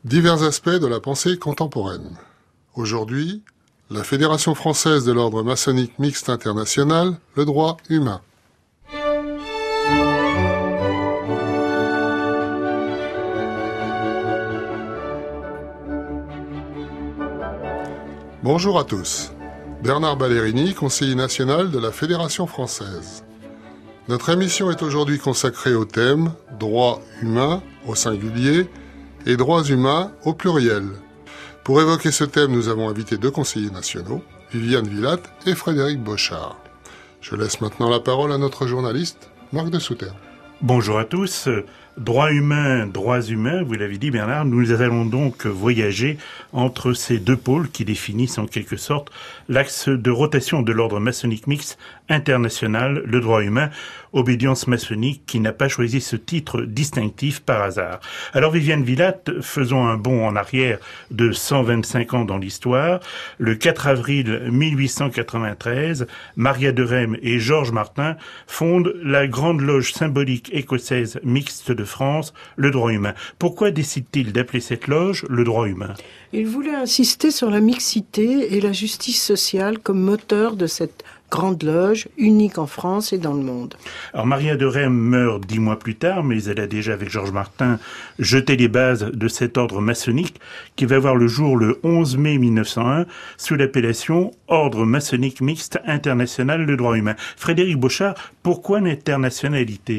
Divers aspects de la pensée contemporaine. Aujourd'hui, la Fédération française de l'ordre maçonnique mixte international, le droit humain. Bonjour à tous. Bernard Ballerini, conseiller national de la Fédération française. Notre émission est aujourd'hui consacrée au thème « Droits humains » au singulier et « Droits humains » au pluriel. Pour évoquer ce thème, nous avons invité deux conseillers nationaux, Viviane Villatte et Frédéric Bochard. Je laisse maintenant la parole à notre journaliste, Marc de Souterre. Bonjour à tous. Droits humains, vous l'avez dit Bernard, nous allons donc voyager entre ces deux pôles qui définissent en quelque sorte l'axe de rotation de l'ordre maçonnique mixte international, le droit humain, obédience maçonnique qui n'a pas choisi ce titre distinctif par hasard. Alors Viviane Villatte, faisons un bond en arrière de 125 ans dans l'histoire. Le 4 avril 1893, Maria de Rheims et Georges Martin fondent la Grande Loge symbolique écossaise mixte de France, le droit humain. Pourquoi décide-t-il d'appeler cette loge le droit humain ? Il voulait insister sur la mixité et la justice sociale comme moteur de cette grande loge, unique en France et dans le monde. Alors Maria de Rheims meurt 10 mois plus tard, mais elle a déjà, avec Georges Martin, jeté les bases de cet ordre maçonnique qui va voir le jour le 11 mai 1901 sous l'appellation Ordre maçonnique mixte international, le droit humain. Frédéric Bochard, pourquoi l'internationalité ?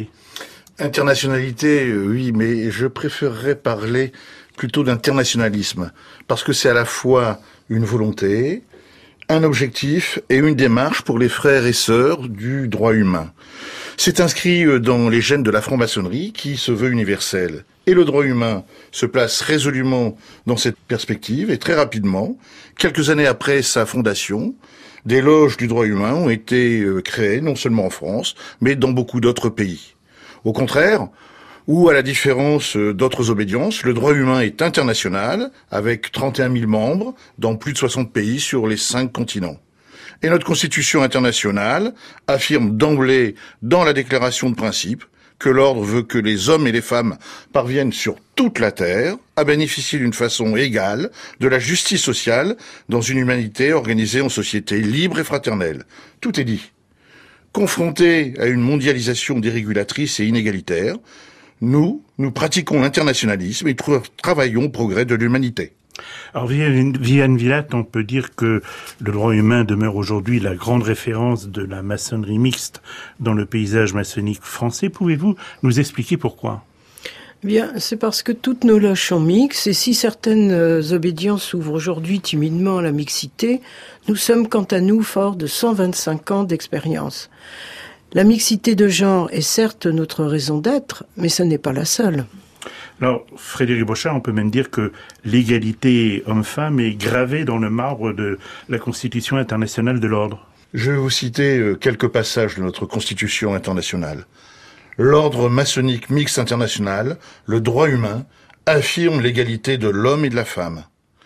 Internationalité, oui, mais je préférerais parler plutôt d'internationalisme, parce que c'est à la fois une volonté, un objectif et une démarche pour les frères et sœurs du droit humain. C'est inscrit dans les gènes de la franc-maçonnerie qui se veut universelle. Et le droit humain se place résolument dans cette perspective et très rapidement, quelques années après sa fondation, des loges du droit humain ont été créées non seulement en France, mais dans beaucoup d'autres pays. Au contraire, ou à la différence d'autres obédiences, le droit humain est international, avec 31 000 membres dans plus de 60 pays sur les 5 continents. Et notre constitution internationale affirme d'emblée dans la déclaration de principe que l'ordre veut que les hommes et les femmes parviennent sur toute la terre à bénéficier d'une façon égale de la justice sociale dans une humanité organisée en société libre et fraternelle. Tout est dit. Confrontés à une mondialisation dérégulatrice et inégalitaire, nous pratiquons l'internationalisme et travaillons au progrès de l'humanité. Alors Viviane Villatte, on peut dire que le droit humain demeure aujourd'hui la grande référence de la maçonnerie mixte dans le paysage maçonnique français. Pouvez-vous nous expliquer pourquoi ? Bien, c'est parce que toutes nos loges sont mixtes et si certaines obédiences s'ouvrent aujourd'hui timidement à la mixité, nous sommes quant à nous forts de 125 ans d'expérience. La mixité de genre est certes notre raison d'être, mais ce n'est pas la seule. Alors, Frédéric Bochard, on peut même dire que l'égalité homme-femme est gravée dans le marbre de la Constitution internationale de l'ordre. Je vais vous citer quelques passages de notre Constitution internationale. L'ordre maçonnique mixte international, le droit humain, affirme l'égalité de l'homme et de la femme.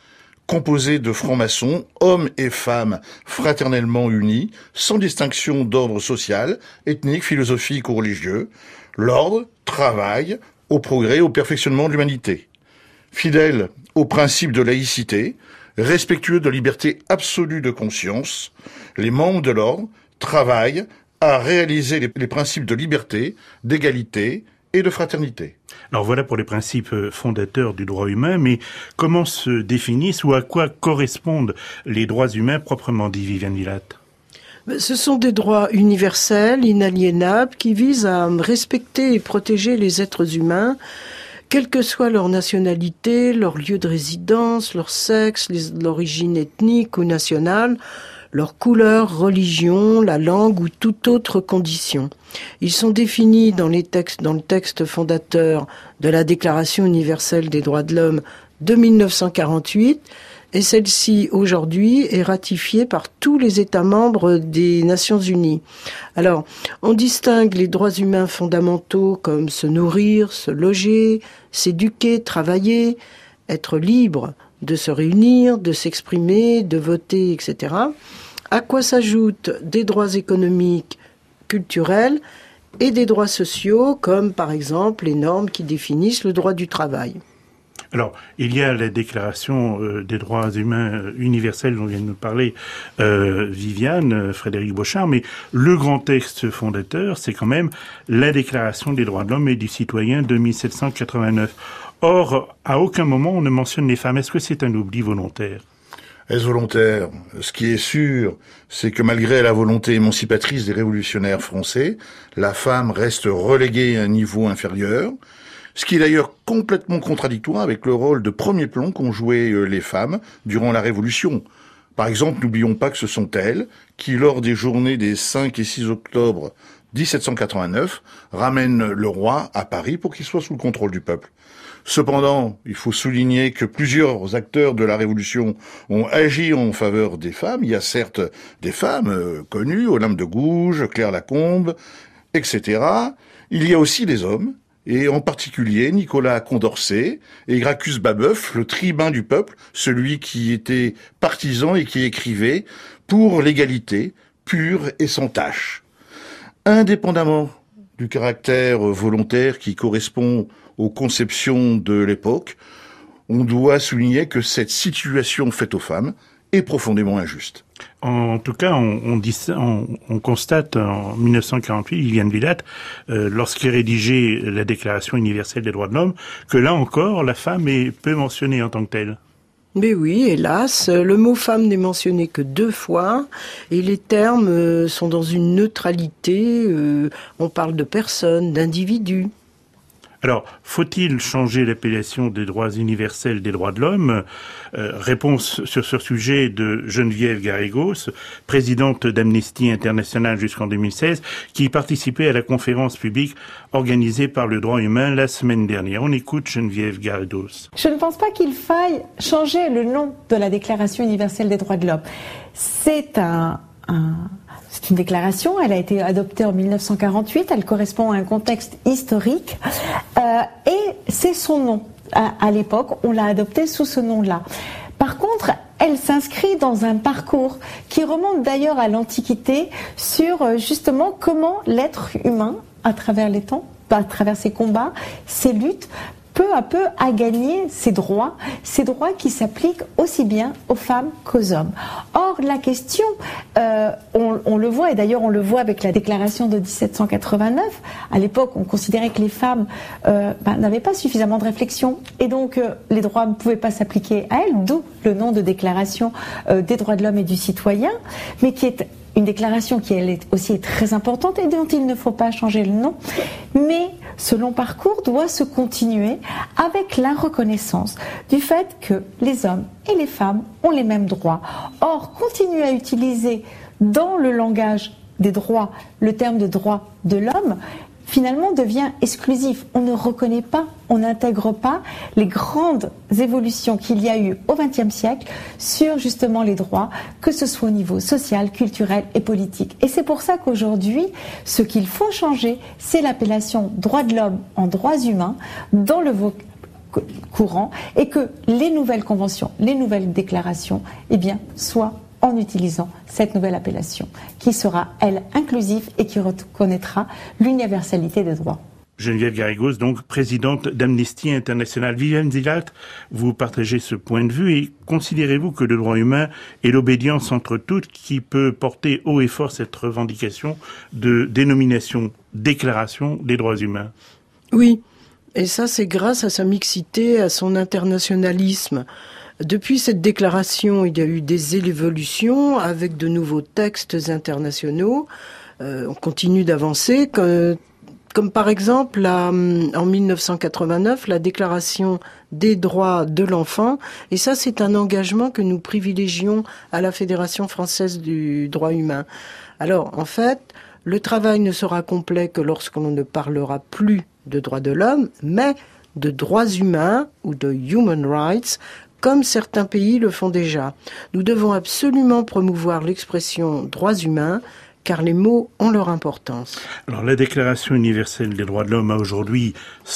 Composé de francs-maçons, hommes et femmes fraternellement unis, sans distinction d'ordre social, ethnique, philosophique ou religieux, l'ordre travaille au progrès et au perfectionnement de l'humanité. Fidèle au principe de laïcité, respectueux de liberté absolue de conscience, les membres de l'ordre travaillent à réaliser les principes de liberté, d'égalité et de fraternité. Alors voilà pour les principes fondateurs du droit humain, mais comment se définissent ou à quoi correspondent les droits humains proprement dit, Viviane Villatte ? Ce sont des droits universels, inaliénables, qui visent à respecter et protéger les êtres humains, quelle que soit leur nationalité, leur lieu de résidence, leur sexe, l'origine ethnique ou nationale, leur couleur, religion, la langue ou toute autre condition. Ils sont définis dans le texte fondateur de la Déclaration universelle des droits de l'homme de 1948, et celle-ci, aujourd'hui, est ratifiée par tous les États membres des Nations Unies. Alors, on distingue les droits humains fondamentaux comme se nourrir, se loger, s'éduquer, travailler, être libre de se réunir, de s'exprimer, de voter, etc. À quoi s'ajoutent des droits économiques, culturels et des droits sociaux, comme par exemple les normes qui définissent le droit du travail. Alors, il y a la Déclaration des droits humains universels dont vient de nous parler Viviane, Frédéric Bochart, mais le grand texte fondateur, c'est quand même la Déclaration des droits de l'homme et du citoyen de 1789. Or, à aucun moment on ne mentionne les femmes. Est-ce que c'est un oubli volontaire ? Est-ce volontaire ? Ce qui est sûr, c'est que malgré la volonté émancipatrice des révolutionnaires français, la femme reste reléguée à un niveau inférieur, ce qui est d'ailleurs complètement contradictoire avec le rôle de premier plan qu'ont joué les femmes durant la Révolution. Par exemple, n'oublions pas que ce sont elles qui, lors des journées des 5 et 6 octobre 1789, ramènent le roi à Paris pour qu'il soit sous le contrôle du peuple. Cependant, il faut souligner que plusieurs acteurs de la Révolution ont agi en faveur des femmes. Il y a certes des femmes connues, Olympe de Gouges, Claire Lacombe, etc. Il y a aussi des hommes, et en particulier Nicolas Condorcet et Gracchus Babeuf, le tribun du peuple, celui qui était partisan et qui écrivait pour l'égalité pure et sans tache. Indépendamment du caractère volontaire qui correspond aux conceptions de l'époque, on doit souligner que cette situation faite aux femmes est profondément injuste. En tout cas, on constate en 1948, Viviane Villatte, lorsqu'il rédigeait la Déclaration universelle des droits de l'homme, que là encore, la femme est peu mentionnée en tant que telle. Mais oui, hélas, le mot femme n'est mentionné que 2 fois et les termes sont dans une neutralité, on parle de personnes, d'individus. Alors, faut-il changer l'appellation des droits universels des droits de l'homme ? Réponse sur ce sujet de Geneviève Garrigos, présidente d'Amnesty International jusqu'en 2016, qui participait à la conférence publique organisée par le droit humain la semaine dernière. On écoute Geneviève Garrigos. Je ne pense pas qu'il faille changer le nom de la Déclaration universelle des droits de l'homme. C'est une déclaration, elle a été adoptée en 1948, elle correspond à un contexte historique et c'est son nom. À l'époque, on l'a adoptée sous ce nom-là. Par contre, elle s'inscrit dans un parcours qui remonte d'ailleurs à l'Antiquité sur justement comment l'être humain, à travers les temps, à travers ses combats, ses luttes, peu à peu a gagné ces droits qui s'appliquent aussi bien aux femmes qu'aux hommes. Or, la question, on le voit, et d'ailleurs on le voit avec la déclaration de 1789, à l'époque on considérait que les femmes n'avaient pas suffisamment de réflexion, et donc les droits ne pouvaient pas s'appliquer à elles, d'où le nom de déclaration des droits de l'homme et du citoyen, mais qui est une déclaration qui elle aussi est très importante et dont il ne faut pas changer le nom, mais ce long parcours doit se continuer avec la reconnaissance du fait que les hommes et les femmes ont les mêmes droits. Or, continuer à utiliser dans le langage des droits le terme de droit de l'homme finalement devient exclusif. On ne reconnaît pas, on n'intègre pas les grandes évolutions qu'il y a eu au XXe siècle sur justement les droits, que ce soit au niveau social, culturel et politique. Et c'est pour ça qu'aujourd'hui, ce qu'il faut changer, c'est l'appellation droits de l'homme en droits humains dans le courant, et que les nouvelles conventions, les nouvelles déclarations, soient en utilisant cette nouvelle appellation, qui sera, elle, inclusive et qui reconnaîtra l'universalité des droits. Geneviève Garrigos, donc présidente d'Amnesty International. Viviane Villatte, vous partagez ce point de vue et considérez-vous que le droit humain est l'obédience entre toutes qui peut porter haut et fort cette revendication de dénomination, déclaration des droits humains ? Oui, et ça c'est grâce à sa mixité, à son internationalisme. Depuis cette déclaration, il y a eu des évolutions avec de nouveaux textes internationaux. On continue d'avancer, comme par exemple en 1989, la déclaration des droits de l'enfant. Et ça, c'est un engagement que nous privilégions à la Fédération française du droit humain. Alors, en fait, le travail ne sera complet que lorsqu'on ne parlera plus de droits de l'homme, mais de droits humains ou de human rights, comme certains pays le font déjà. Nous devons absolument promouvoir l'expression droits humains, car les mots ont leur importance. Alors, la Déclaration universelle des droits de l'homme a aujourd'hui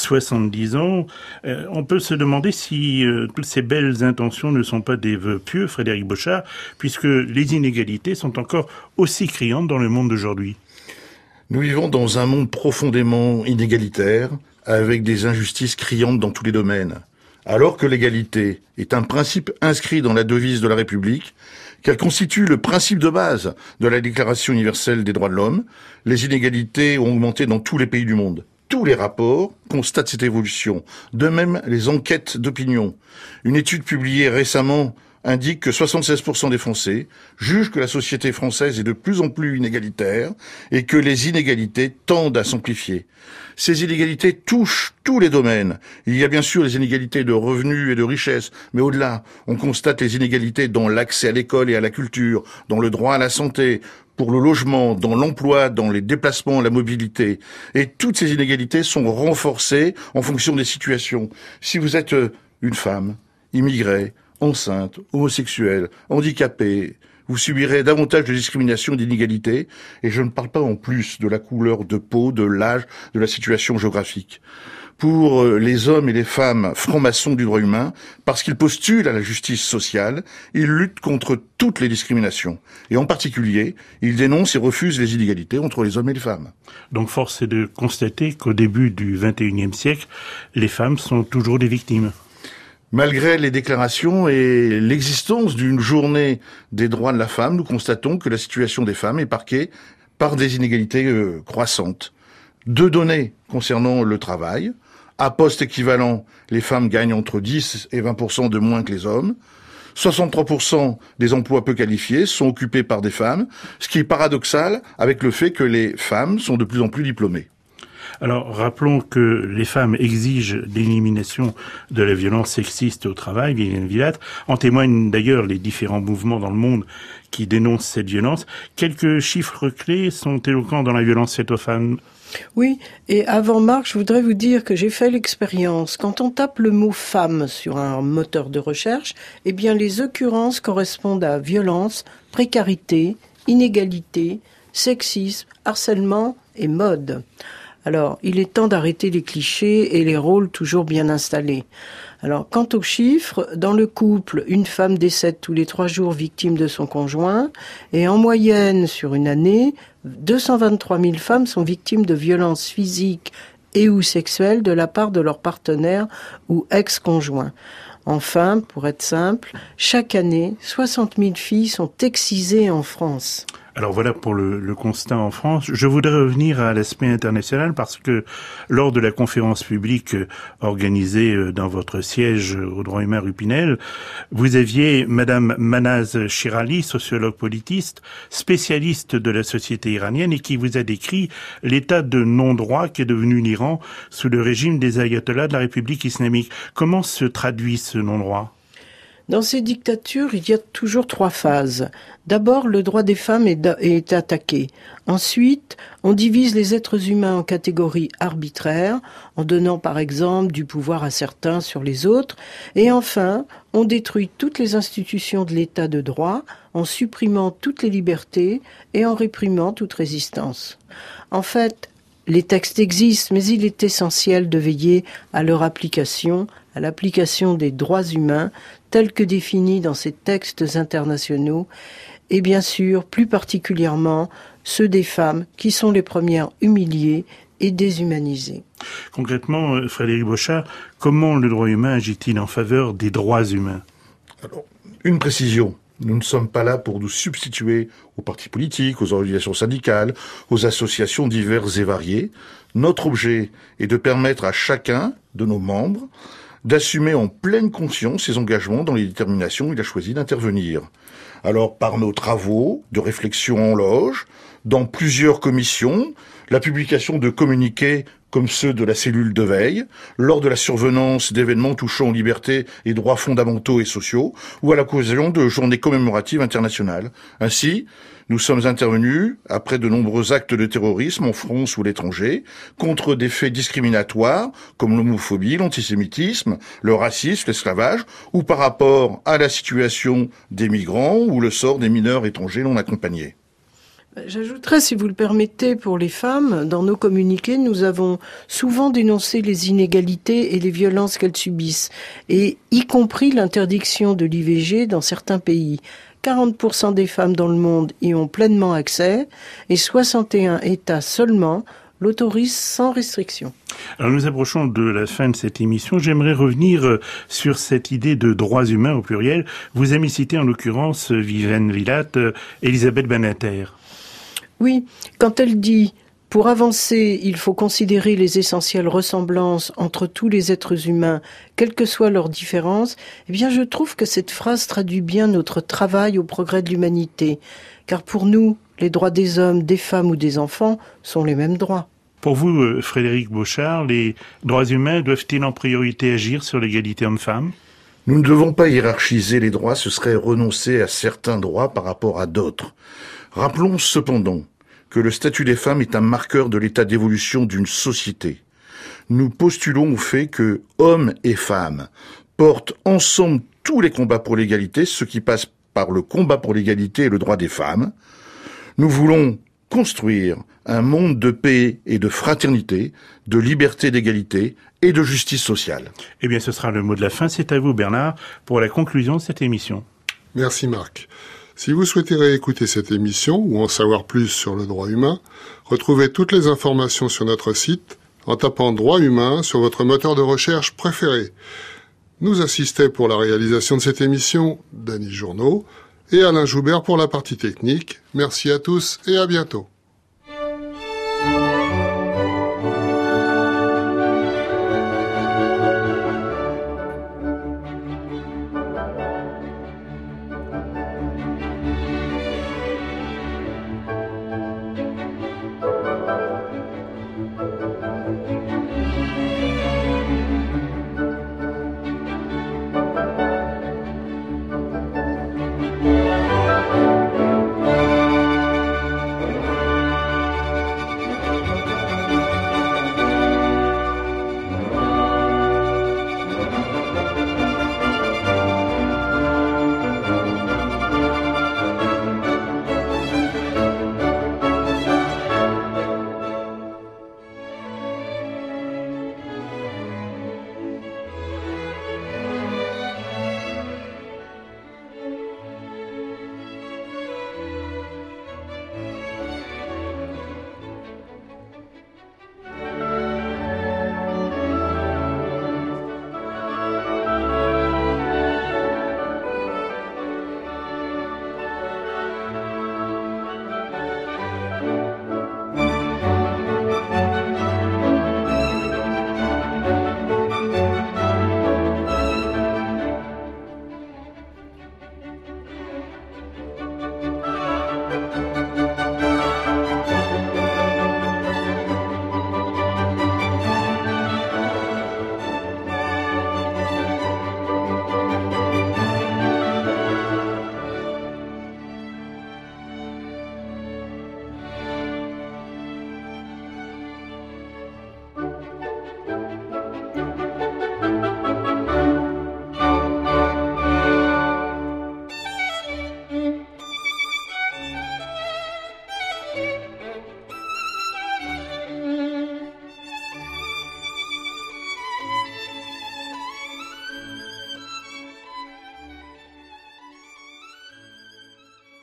70 ans. On peut se demander si toutes ces belles intentions ne sont pas des vœux pieux, Frédéric Bochart, puisque les inégalités sont encore aussi criantes dans le monde d'aujourd'hui. Nous vivons dans un monde profondément inégalitaire, avec des injustices criantes dans tous les domaines. Alors que l'égalité est un principe inscrit dans la devise de la République, qu'elle constitue le principe de base de la Déclaration universelle des droits de l'homme, les inégalités ont augmenté dans tous les pays du monde. Tous les rapports constatent cette évolution, de même les enquêtes d'opinion. Une étude publiée récemment indique que 76% des Français jugent que la société française est de plus en plus inégalitaire et que les inégalités tendent à s'amplifier. Ces inégalités touchent tous les domaines. Il y a bien sûr les inégalités de revenus et de richesse, mais au-delà, on constate les inégalités dans l'accès à l'école et à la culture, dans le droit à la santé, pour le logement, dans l'emploi, dans les déplacements, la mobilité. Et toutes ces inégalités sont renforcées en fonction des situations. Si vous êtes une femme, immigrée, enceinte, homosexuelle, handicapée, vous subirez davantage de discrimination et d'inégalités, et je ne parle pas en plus de la couleur de peau, de l'âge, de la situation géographique. Pour les hommes et les femmes francs-maçons du droit humain, parce qu'ils postulent à la justice sociale, ils luttent contre toutes les discriminations. Et en particulier, ils dénoncent et refusent les inégalités entre les hommes et les femmes. Donc force est de constater qu'au début du XXIe siècle, les femmes sont toujours des victimes. Malgré les déclarations et l'existence d'une journée des droits de la femme, nous constatons que la situation des femmes est marquée par des inégalités croissantes. 2 données concernant le travail. À poste équivalent, les femmes gagnent entre 10 et 20% de moins que les hommes. 63% des emplois peu qualifiés sont occupés par des femmes, ce qui est paradoxal avec le fait que les femmes sont de plus en plus diplômées. Alors, rappelons que les femmes exigent l'élimination de la violence sexiste au travail, Viviane Villatte. En témoignent d'ailleurs les différents mouvements dans le monde qui dénoncent cette violence. Quelques chiffres clés sont éloquents dans la violence faite aux femmes. Oui, et avant Marc, je voudrais vous dire que j'ai fait l'expérience. Quand on tape le mot femme sur un moteur de recherche, eh bien les occurrences correspondent à violence, précarité, inégalité, sexisme, harcèlement et mode. Alors, il est temps d'arrêter les clichés et les rôles toujours bien installés. Alors, quant aux chiffres, dans le couple, une femme décède tous les 3 jours victime de son conjoint, et en moyenne, sur une année, 223 000 femmes sont victimes de violences physiques et ou sexuelles de la part de leur partenaire ou ex-conjoint. Enfin, pour être simple, chaque année, 60 000 filles sont excisées en France. Alors voilà pour le constat en France. Je voudrais revenir à l'aspect international parce que lors de la conférence publique organisée dans votre siège au droit humain rue Pinel, vous aviez Madame Manaz Shirali, sociologue politiste, spécialiste de la société iranienne et qui vous a décrit l'état de non-droit qu'est devenu l'Iran sous le régime des ayatollahs de la République islamique. Comment se traduit ce non-droit ? Dans ces dictatures, il y a toujours 3 phases. D'abord, le droit des femmes est attaqué. Ensuite, on divise les êtres humains en catégories arbitraires, en donnant par exemple du pouvoir à certains sur les autres. Et enfin, on détruit toutes les institutions de l'état de droit, en supprimant toutes les libertés et en réprimant toute résistance. En fait, les textes existent, mais il est essentiel de veiller à leur application, à l'application des droits humains tels que définis dans ces textes internationaux, et bien sûr, plus particulièrement, ceux des femmes qui sont les premières humiliées et déshumanisées. Concrètement, Frédéric Bochart, comment le droit humain agit-il en faveur des droits humains ? Alors, une précision. Nous ne sommes pas là pour nous substituer aux partis politiques, aux organisations syndicales, aux associations diverses et variées. Notre objet est de permettre à chacun de nos membres d'assumer en pleine conscience ses engagements dans les déterminations où il a choisi d'intervenir. Alors, par nos travaux de réflexion en loge, dans plusieurs commissions, la publication de communiqués comme ceux de la cellule de veille, lors de la survenance d'événements touchant aux libertés et droits fondamentaux et sociaux, ou à l'occasion de journées commémoratives internationales. Ainsi, nous sommes intervenus, après de nombreux actes de terrorisme en France ou à l'étranger, contre des faits discriminatoires comme l'homophobie, l'antisémitisme, le racisme, l'esclavage, ou par rapport à la situation des migrants ou le sort des mineurs étrangers non accompagnés. J'ajouterais, si vous le permettez, pour les femmes, dans nos communiqués, nous avons souvent dénoncé les inégalités et les violences qu'elles subissent, et y compris l'interdiction de l'IVG dans certains pays. 40% des femmes dans le monde y ont pleinement accès, et 61 États seulement l'autorise sans restriction. Alors nous approchons de la fin de cette émission. J'aimerais revenir sur cette idée de droits humains au pluriel. Vous avez cité en l'occurrence Viviane Villatte, Elisabeth Badinter. Oui, quand elle dit « Pour avancer, il faut considérer les essentielles ressemblances entre tous les êtres humains, quelles que soient leurs différences », eh bien je trouve que cette phrase traduit bien notre travail au progrès de l'humanité. Car pour nous, les droits des hommes, des femmes ou des enfants sont les mêmes droits. Pour vous, Frédéric Bochart, les droits humains doivent-ils en priorité agir sur l'égalité homme-femme ? Nous ne devons pas hiérarchiser les droits, ce serait renoncer à certains droits par rapport à d'autres. Rappelons cependant que le statut des femmes est un marqueur de l'état d'évolution d'une société. Nous postulons au fait que hommes et femmes portent ensemble tous les combats pour l'égalité, ce qui passe par le combat pour l'égalité et le droit des femmes. Nous voulons construire un monde de paix et de fraternité, de liberté, d'égalité et de justice sociale. Eh bien, ce sera le mot de la fin. C'est à vous, Bernard, pour la conclusion de cette émission. Merci Marc. Si vous souhaitez réécouter cette émission ou en savoir plus sur le droit humain, retrouvez toutes les informations sur notre site en tapant « droit humain » sur votre moteur de recherche préféré. Nous assistaient pour la réalisation de cette émission Denis Journeau et Alain Joubert pour la partie technique. Merci à tous et à bientôt.